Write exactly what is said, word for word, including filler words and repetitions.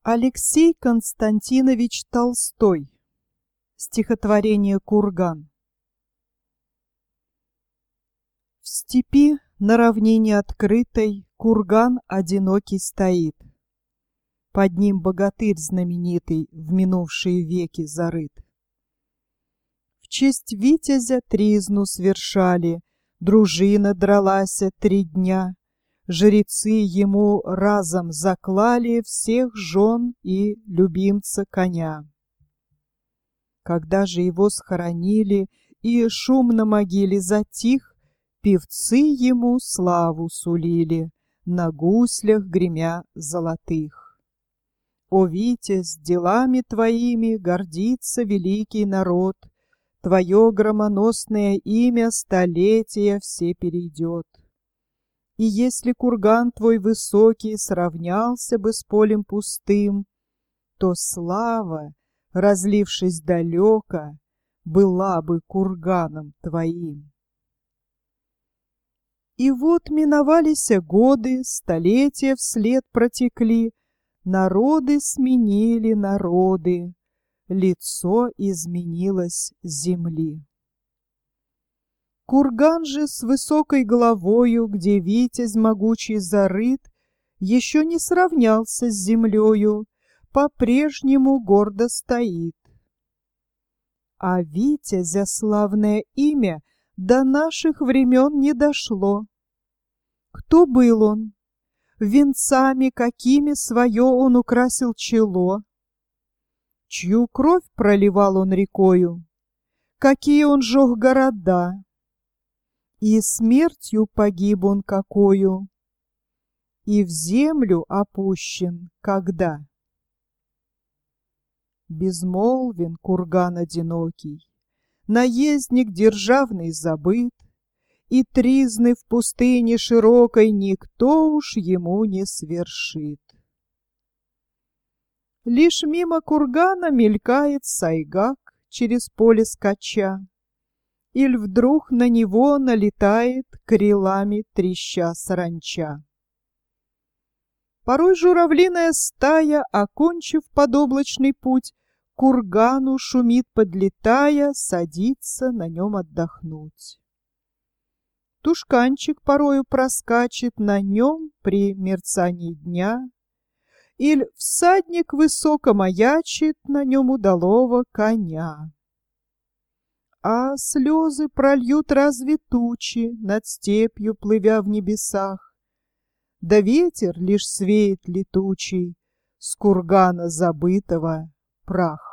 Алексей Константинович Толстой. Стихотворение «Курган». В степи на равнине открытой курган одинокий стоит. Под ним богатырь знаменитый в минувшие веки зарыт. В честь витязя тризну свершали, дружина дралася три дня. Жрецы ему разом заклали всех жен и любимца коня. Когда же его схоронили и шум на могиле затих, певцы ему славу сулили, на гуслях гремя золотых. О, Витязь, делами твоими гордится великий народ, твое громоносное имя столетия все перейдет. И если курган твой высокий сравнялся бы с полем пустым, то слава, разлившись далеко, была бы курганом твоим. И вот миновались годы, столетия вслед протекли, народы сменили народы, лицо изменилось земли. Курган же с высокой головою, где витязь могучий зарыт, еще не сравнялся с землею, по-прежнему гордо стоит. А витязя славное имя до наших времен не дошло. Кто был он? Венцами какими свое он украсил чело? Чью кровь проливал он рекою? Какие он жег города? И смертью погиб он какою, и в землю опущен когда. Безмолвен курган одинокий, наездник державный забыт, и тризны в пустыне широкой никто уж ему не свершит. Лишь мимо кургана мелькает сайгак через поле скача, иль вдруг на него налетает крилами треща саранча. Порой журавлиная стая, окончив подоблачный путь, кургану шумит подлетая, садится на нем отдохнуть. Тушканчик порою проскачет на нем при мерцании дня, иль всадник высоко маячит на нем удалого коня. А слезы прольют разве тучи над степью, плывя в небесах? Да ветер лишь свеет летучий с кургана забытого прах.